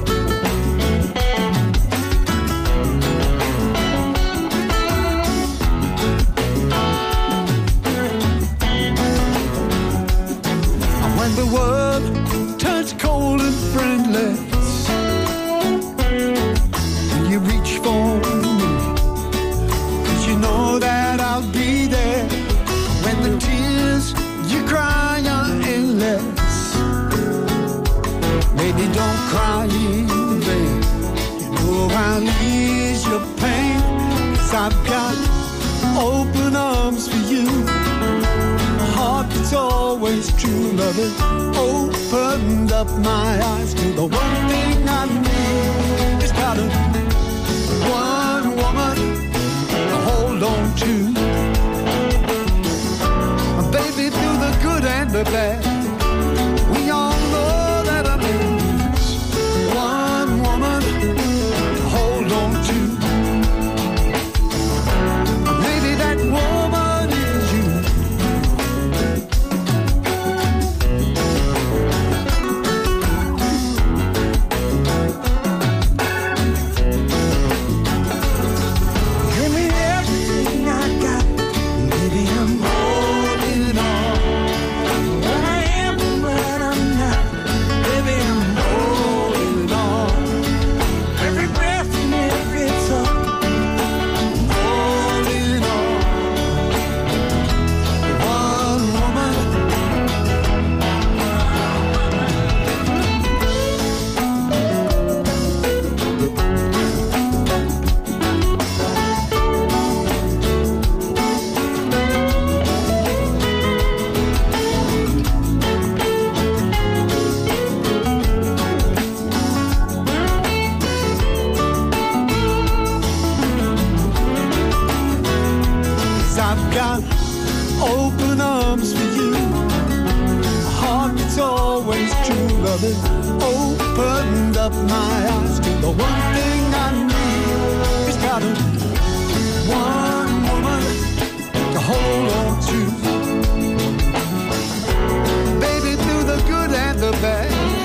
The world turns cold and friendless, and you reach for me, 'cause you know that I'll be there when the tears you cry are endless. Maybe don't cry, babe, you know I'll ease your pain, 'cause I've got open arms for you. Heart that's always true, loving, opened up my eyes to the one thing I need. It's got a one woman to hold on to. Baby, through the good and the bad, we all know that I'm yours. One woman to hold on to. Maybe that woman is you. I've got open arms for you. A heart that's always true, loving, opened up my eyes to the one thing I need. It's got a one woman to hold on to. Baby, through the good and the bad,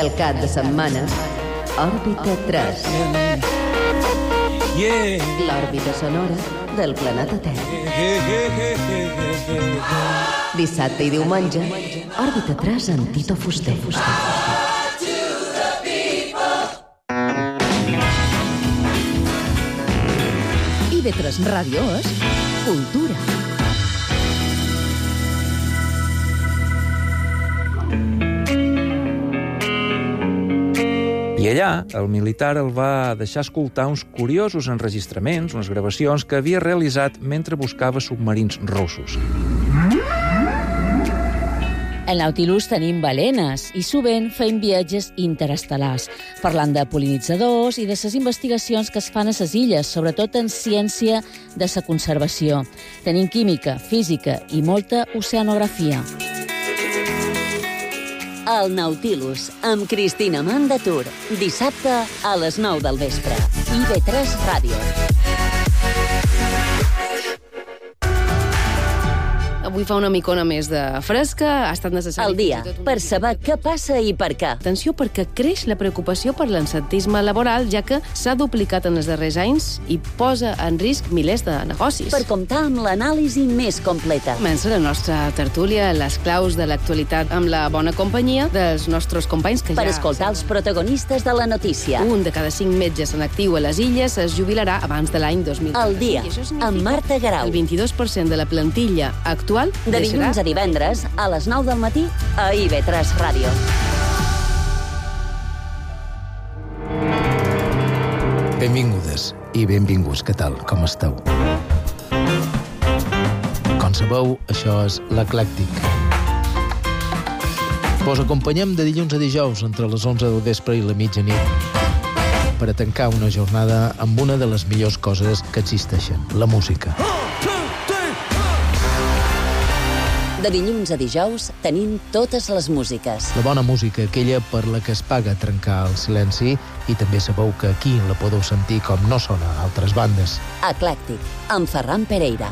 El cap de setmana, Òrbita tres. L'òrbita sonora del planeta Terra. Dissabte i diumenge, Òrbita tres amb Tito Fuster. I ve tres Ràdio és cultura. I allà, el militar el va deixar escoltar uns curiosos enregistraments, unes gravacions que havia realitzat mentre buscava submarins russos. Al Nautilus tenim balenes i sovint fem viatges interestel·lars, parlant de pol·linitzadors i de les investigacions que es fan a les illes, sobretot en ciència de la conservació. Tenim química, física i molta oceanografia. El Nautilus, amb Cristina Mandatur. Dissabte a les nou del vespre. I ve tres Ràdio. Avui fa una micona més de fresca, ha estat necessari... El dia, per saber què passa i per què. Atenció, perquè creix la preocupació per l'absentisme laboral, ja que s'ha duplicat en els darrers anys i posa en risc milers de negocis. Per comptar amb l'anàlisi més completa. Comença la nostra tertúlia, les claus de l'actualitat, amb la bona companyia dels nostres companys que per ja... Per escoltar els protagonistes de la notícia. Un de cada cinc metges en actiu a les illes es jubilarà abans de l'any dos mil trenta. El dia, amb Marta Garau. El vint-i-dos per cent de la plantilla actual de dilluns a divendres, a les nou del matí, a I ve tres Ràdio. Benvingudes i benvinguts, què tal, com esteu? Com sabeu, això és l'Eclèctic. Vos acompanyem de dilluns a dijous entre les onze del vespre i la mitjanit per a tancar una jornada amb una de les millors coses que existeixen, la música. De dilluns a dijous tenim totes les músiques. La bona música, aquella per la que es paga trencar el silenci, i també sabeu que aquí la podeu sentir com no sona a altres bandes. Eclèctic, amb Ferran Pereira.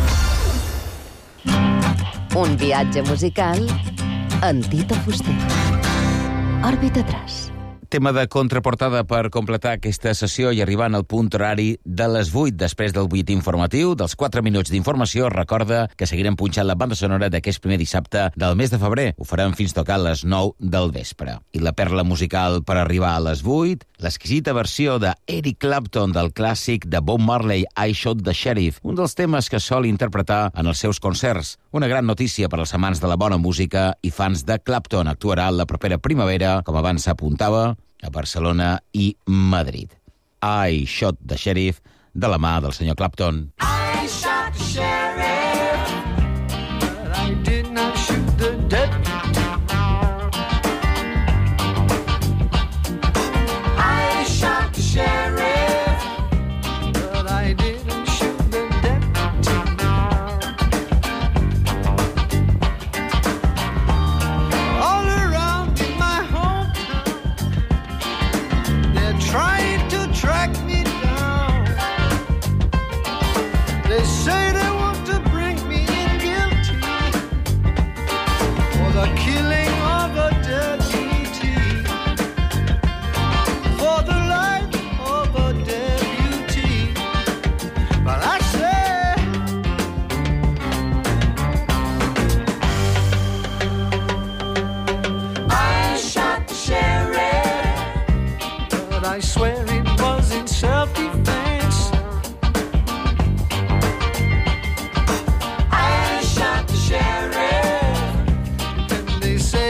Un viatge musical en Tito Fuster. Òrbita tres. Tema de contraportada per completar aquesta sessió i arribant al punt horari de les vuit. Després del buit informatiu, dels quatre minuts d'informació, recorda que seguirem punxant la banda sonora d'aquest primer dissabte del mes de febrer. Ho farem fins tocar les nou del vespre. I la perla musical per arribar a les vuit, l'exquisita versió de Eric Clapton del clàssic de Bob Marley, I Shot the Sheriff, un dels temes que sol interpretar en els seus concerts. Una gran notícia per als amants de la bona música i fans de Clapton. Actuarà la propera primavera, com abans s'apuntava, a Barcelona i Madrid. I Shot the Sheriff, de la mà del senyor Clapton. I shot the sheriff, but I did not shoot the deputy. I shot the sheriff, but I didn't shoot the deputy. All around in my hometown, they're trying to track me down. They say they want to bring me in guilty for the killing of a deputy, for the life of a deputy. But I say, I shot the sheriff, but I swear it was in self-defense. I shot the sheriff, and they say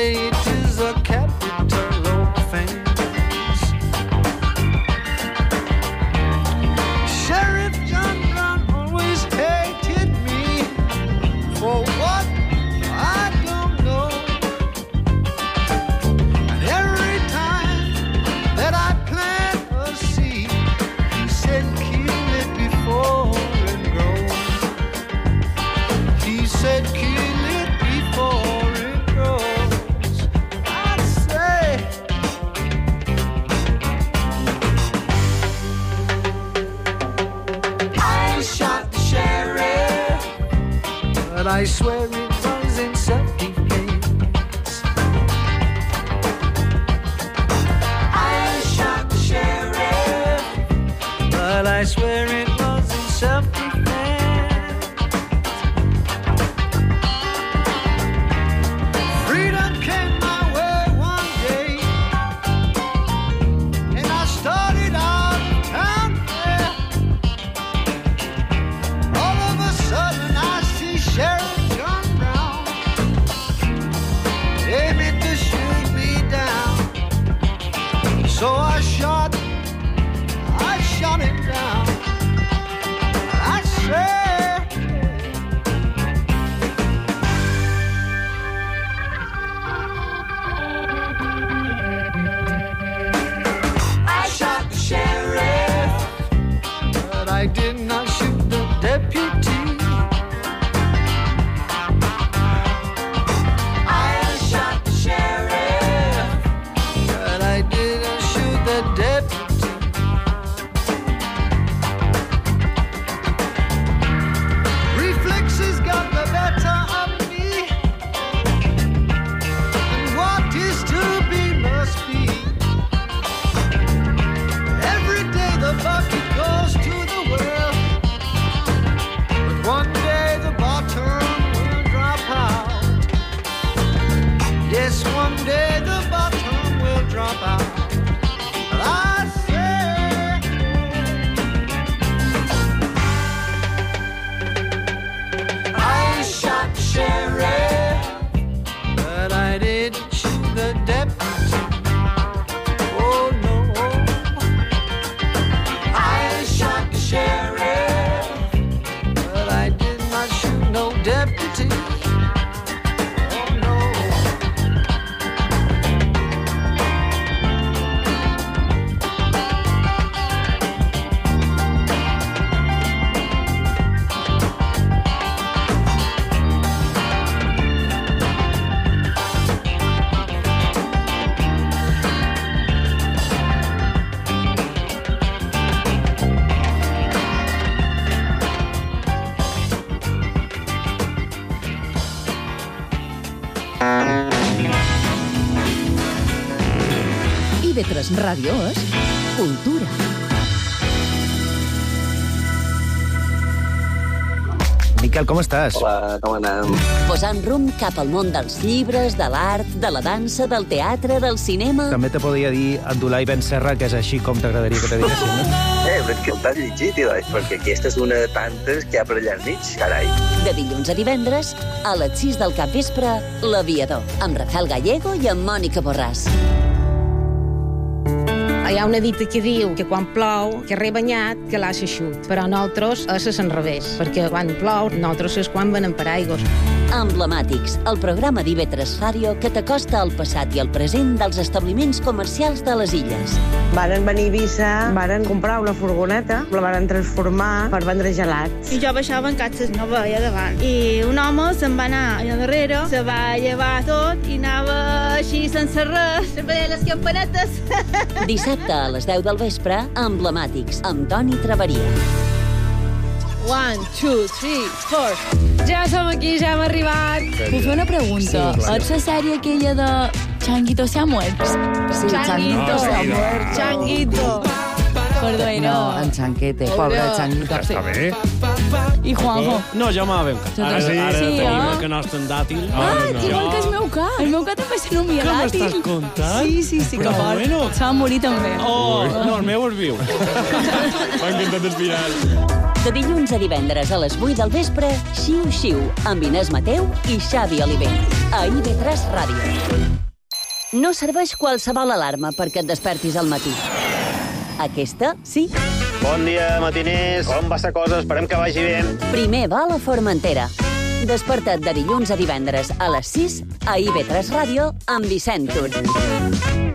So I shot, I shot him down. I said, I shot the sheriff, but I did not shoot the deputy. I shot the sheriff, but I didn't shoot the deputy. Reflexes got the better of me, and what is to be must be. Every day the bucket goes to the well, but one day the bottom will drop out. Yes, one day the bottom will drop out. But I say, I shot the sheriff, but I didn't shoot the deputy. Oh no, I shot the sheriff, but I did not shoot no deputy. Oh no. I V tres Ràdio és cultura. Miquel, com estàs? Hola, com anem? Posant rumb cap al món dels llibres, de l'art, de la dansa, del teatre, del cinema... També te podria dir Abdulai Ben Serra, que és així com t'agradaria que te diguessin, no? Eh, però és que el t'has llegit, Ilai, perquè aquesta és una de tantes que hi ha per allà enmig, carai. De dilluns a divendres, a les sis del capvespre, L'Aviador, amb Rafael Gallego i amb Mònica Borràs. Hi ha una dita que diu que quan plou, que re banyat, que l'ha eixut. Però nosaltres és a l'enrevés, perquè quan plou, nosaltres és quan venen per aigües. Emblemàtics, el programa d'I V tres Ràdio que t'acosta al passat i al present dels establiments comercials de les illes. Varen venir a Eivissa, varen comprar una furgoneta, la varen transformar per vendre gelats. I jo baixava en catxes, no veia davant. I un home se'n va anar allà darrere, se va llevar tot i anava així sense res, sempre deia les campanetes. Dissabte a les deu del vespre, Emblemàtics, amb Toni Traveria. One, two, three, four. Ja som aquí, ja hem arribat. Puc fer una pregunta? Sí, claro. Ets la sèrie aquella de Changuito se ha muerto? Sí, Changuito se ha muerto. Changuito. Perdó, No, en Chanquete, pobre Changuito. Està bé. I Juanjo? No, jo m'ha ben Ara, Sí, ara sí, tenim eh? el que nostre en dàtil. Ah, no. igual que el meu ca. El meu ca també se n'omia Què dàtil. m'estàs contant? Sí, sí, sí, que Però fort. bueno. Se va morir també. Oh, no, el meu és viu. M'ha encantat el final. De dilluns a divendres a les vuit del vespre, Xiu Xiu, amb Inés Mateu i Xavi Oliver, a I V tres Ràdio. No serveix qualsevol alarma perquè et despertis al matí. Aquesta, sí. Bon dia, matiners. Com va la cosa? Esperem que vagi bé. Primer vol a Formentera. Desperta't de dilluns a divendres a les sis a I V tres Ràdio amb Vicent Tur.